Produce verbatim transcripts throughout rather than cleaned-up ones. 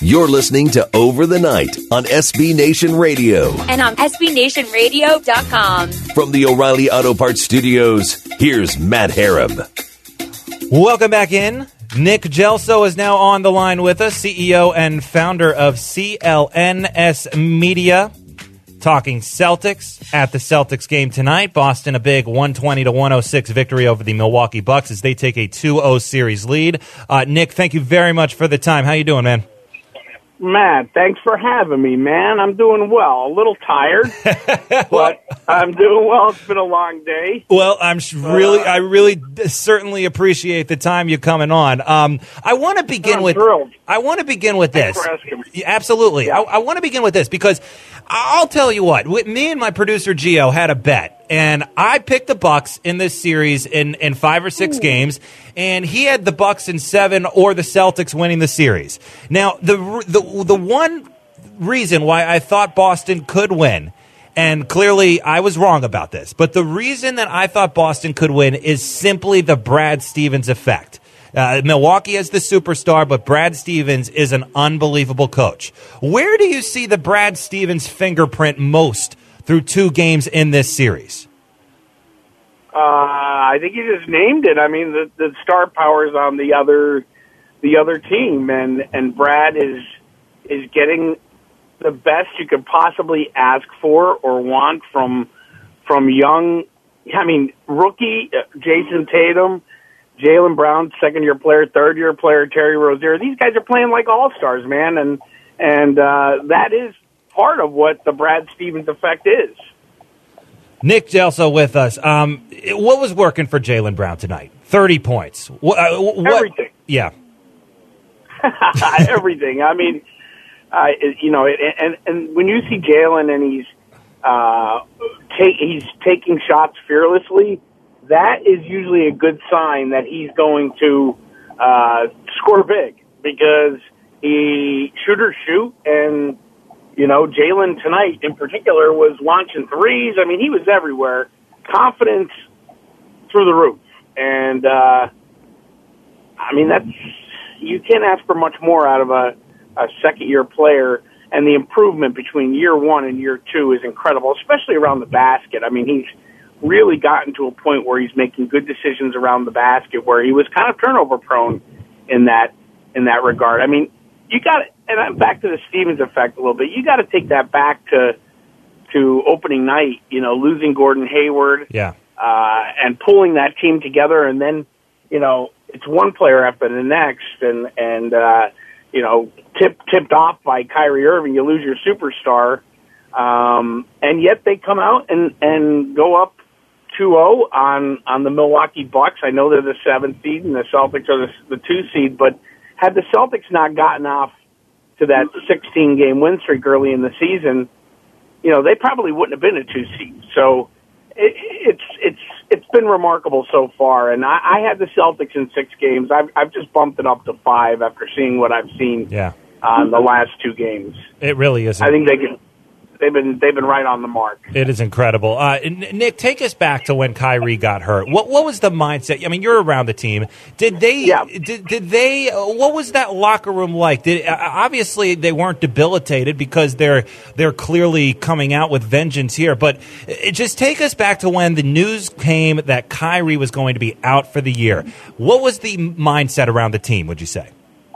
You're listening to Over the Night on S B Nation Radio. And on S B Nation Radio dot com. From the O'Reilly Auto Parts Studios, here's Matt Harab. Welcome back in. Nick Gelso is now on the line with us, C E O and founder of C L N S Media. Talking Celtics at the Celtics game tonight. Boston a big one twenty to one oh six victory over the Milwaukee Bucks as they take a two oh series lead. Uh, Nick, thank you very much for the time. How you doing, man? Matt, thanks for having me, man. I'm doing well. A little tired, but I'm doing well. It's been a long day. Well, I'm really, uh, I really certainly appreciate the time you coming on. Um, I want to begin I'm with, thrilled. I want to begin with Thanks this. for asking me. Absolutely. Yeah. I, I want to begin with this because I'll tell you what, with me and my producer Gio had a bet, and I picked the Bucks in this series in, in five or six Ooh. games, and he had the Bucks in seven or the Celtics winning the series. Now, the the the one reason why I thought Boston could win, and clearly I was wrong about this, but the reason that I thought Boston could win is simply the Brad Stevens effect. Uh, Milwaukee is the superstar, but Brad Stevens is an unbelievable coach. Where do you see the Brad Stevens fingerprint most through two games in this series? Uh, I think you just named it. I mean, the, the star power is on the other the other team, and, and Brad is is getting the best you could possibly ask for or want from from young. I mean, rookie uh, Jason Tatum. Jaylen Brown, second-year player, third-year player, Terry Rozier. These guys are playing like all-stars, man, and and uh, that is part of what the Brad Stevens effect is. Nick Gelso with us. Um, what was working for Jaylen Brown tonight? thirty points. What, uh, what, Everything. Yeah. Everything. I mean, uh, you know, and, and when you see Jaylen and he's, uh, take, he's taking shots fearlessly, that is usually a good sign that he's going to uh, score big because he shoot or shoot. And, you know, Jaylen tonight in particular was launching threes. I mean, he was everywhere. Confidence through the roof. And, uh, I mean, that's you can't ask for much more out of a, a second-year player. And the improvement between year one and year two is incredible, especially around the basket. I mean, he's really gotten to a point where he's making good decisions around the basket, where he was kind of turnover prone in that in that regard. I mean, you got and I'm back to the Stevens effect a little bit. You got to take that back to to opening night. You know, losing Gordon Hayward, yeah, uh, and pulling that team together, and then you know it's one player after the next, and and uh, you know tip, tipped off by Kyrie Irving, you lose your superstar, um, and yet they come out and and go up two oh on, on the Milwaukee Bucks. I know they're the seventh seed and the Celtics are the, the two seed, but had the Celtics not gotten off to that sixteen-game win streak early in the season, you know, they probably wouldn't have been a two seed. So it, it's it's it's been remarkable so far. And I, I had the Celtics in six games. I've I've just bumped it up to five after seeing what I've seen yeah. on the last two games. It really is. I think they can. They've been they've been right on the mark. It is incredible. Uh, Nick, take us back to when Kyrie got hurt. What what was the mindset? I mean, you're around the team. Did they? Yeah. Did, did they? Uh, what was that locker room like? Did uh, obviously they weren't debilitated because they're they're clearly coming out with vengeance here. But it, just take us back to when the news came that Kyrie was going to be out for the year. What was the mindset around the team? Would you say,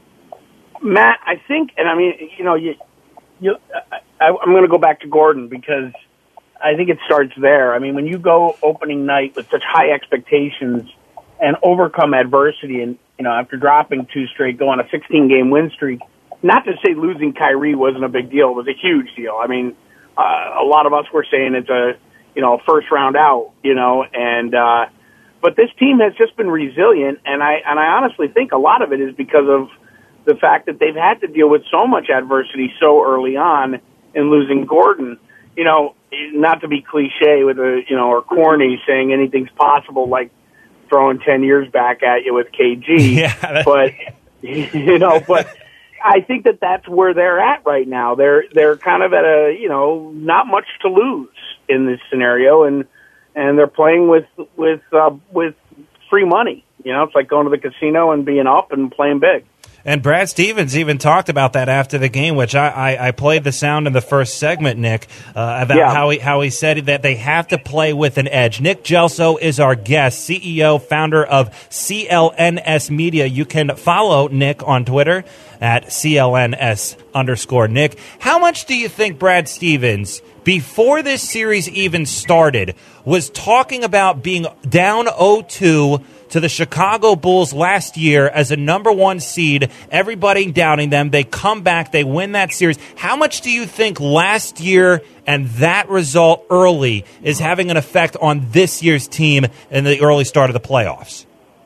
Matt? I think, and I mean, you know, you you. I, I, I'm going to go back to Gordon because I think it starts there. I mean, when you go opening night with such high expectations and overcome adversity and, you know, after dropping two straight, go on a sixteen-game win streak, not to say losing Kyrie wasn't a big deal. It was a huge deal. I mean, uh, a lot of us were saying it's a, you know, first round out, you know, and, uh, but this team has just been resilient. And I, and I honestly think a lot of it is because of the fact that they've had to deal with so much adversity so early on. In losing Gordon, you know, not to be cliche with a, you know, or corny saying anything's possible, like throwing ten years back at you with K G. Yeah. But, you know, but I think that that's where they're at right now. They're, they're kind of at a, you know, not much to lose in this scenario. And, and they're playing with, with, uh, with free money. You know, it's like going to the casino and being up and playing big. And Brad Stevens even talked about that after the game, which I, I, I played the sound in the first segment, Nick, uh, about yeah. how he how he said that they have to play with an edge. Nick Gelso is our guest, C E O, founder of C L N S Media. You can follow Nick on Twitter at C L N S underscore Nick. How much do you think Brad Stevens, before this series even started, was talking about being down oh two to the Chicago Bulls last year as a number one seed, everybody doubting them, they come back, they win that series. How much do you think last year and that result early is having an effect on this year's team in the early start of the playoffs?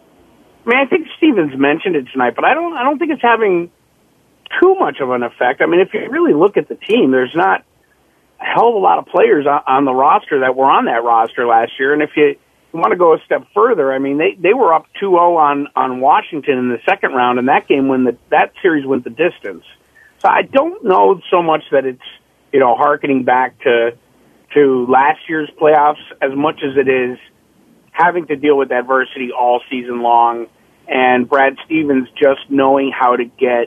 I mean, I think Stevens mentioned it tonight, but I don't I don't think it's having too much of an effect. I mean, if you really look at the team, there's not a hell of a lot of players on, on the roster that were on that roster last year, and if you You want to go a step further, I mean, they, they were up two oh on, on Washington in the second round, and that game when the that series went the distance. So I don't know so much that it's, you know, hearkening back to to last year's playoffs as much as it is having to deal with adversity all season long, and Brad Stevens just knowing how to get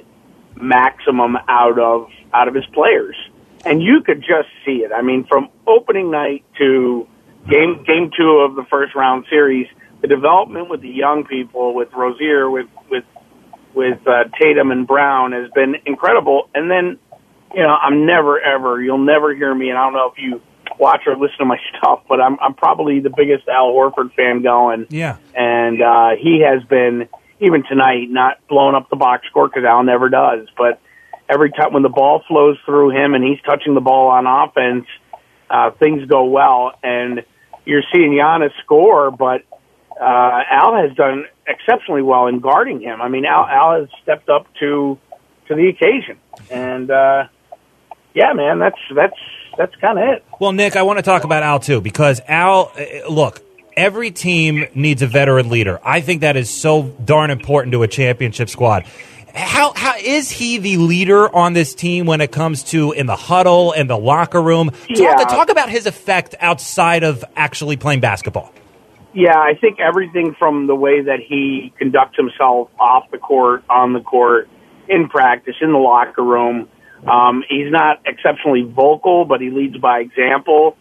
maximum out of out of his players. And you could just see it. I mean, from opening night to Game game two of the first round series, the development with the young people, with Rozier, with with with uh, Tatum and Brown has been incredible. And then, you know, I'm never ever, you'll never hear me, and I don't know if you watch or listen to my stuff, but I'm I'm probably the biggest Al Horford fan going. Yeah. And uh, he has been, even tonight, not blowing up the box score because Al never does, but every time when the ball flows through him and he's touching the ball on offense, uh, things go well. And you're seeing Giannis score, but uh, Al has done exceptionally well in guarding him. I mean, Al, Al has stepped up to to the occasion, and uh, yeah, man, that's that's that's kind of it. Well, Nick, I want to talk about Al too, because Al, uh, look, every team needs a veteran leader. I think that is so darn important to a championship squad. How how is he the leader on this team when it comes to in the huddle and the locker room? Talk, Yeah. talk about his effect outside of actually playing basketball. Yeah, I think everything from the way that he conducts himself off the court, on the court, in practice, in the locker room. Um, he's not exceptionally vocal, but he leads by example.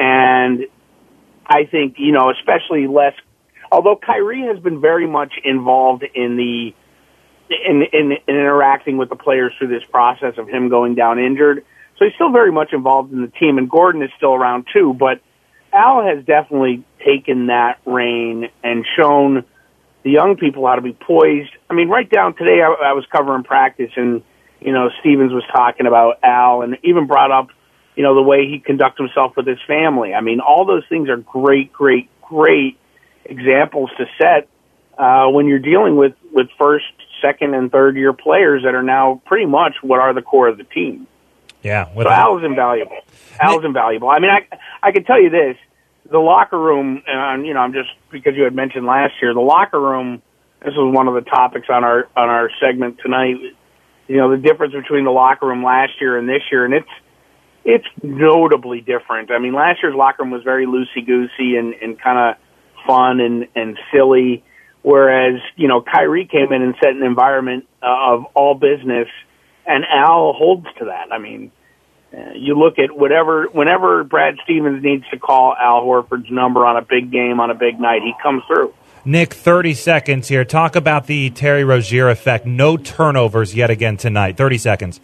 And I think, you know, especially less, although Kyrie has been very much involved in the In, in, in interacting with the players through this process of him going down injured. So he's still very much involved in the team, and Gordon is still around too, but Al has definitely taken that reign and shown the young people how to be poised. I mean, right down today I, I was covering practice, and, you know, Stevens was talking about Al and even brought up, you know, the way he conducts himself with his family. I mean, all those things are great, great, great examples to set uh, when you're dealing with, with first, second and third year players that are now pretty much what are the core of the team. Yeah. So Al's invaluable. Al's invaluable. I mean, I I can tell you this: the locker room, and you know, I'm just because you had mentioned last year, the locker room. This was one of the topics on our on our segment tonight. You know, the difference between the locker room last year and this year, and it's it's notably different. I mean, last year's locker room was very loosey goosey and and kind of fun and and silly. Whereas, you know, Kyrie came in and set an environment uh, of all business, and Al holds to that. I mean, uh, you look at whatever, whenever Brad Stevens needs to call Al Horford's number on a big game, on a big night, he comes through. Nick, thirty seconds here. Talk about the Terry Rozier effect. No turnovers yet again tonight. thirty seconds.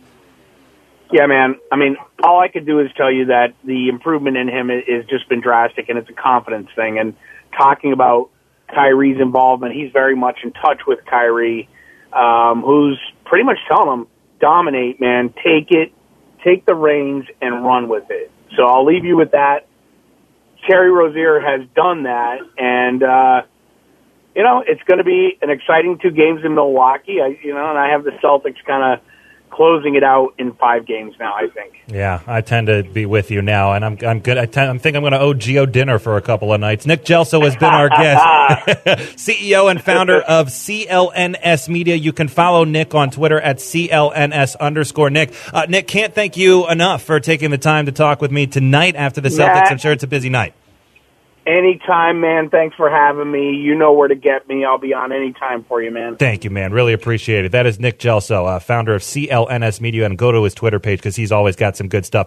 Yeah, man. I mean, all I could do is tell you that the improvement in him has just been drastic, and it's a confidence thing. And talking about Kyrie's involvement, he's very much in touch with Kyrie, um, who's pretty much telling him, dominate, man, take it, take the reins and run with it. So I'll leave you with that. Terry Rozier has done that, and, uh, you know, it's going to be an exciting two games in Milwaukee. I, you know, and I have the Celtics kind of closing it out in five games now, I think. Yeah, I tend to be with you now, and I'm I'm good. I, tend, I think I'm going to owe Gio dinner for a couple of nights. Nick Gelso has been our guest, C E O and founder of C L N S Media. You can follow Nick on Twitter at C L N S underscore Nick. Uh, Nick, can't thank you enough for taking the time to talk with me tonight after the Celtics. Nah. I'm sure it's a busy night. Anytime, man. Thanks for having me. You know where to get me. I'll be on anytime for you, man. Thank you, man. Really appreciate it. That is Nick Gelso, uh, founder of C L N S Media, and go to his Twitter page because he's always got some good stuff.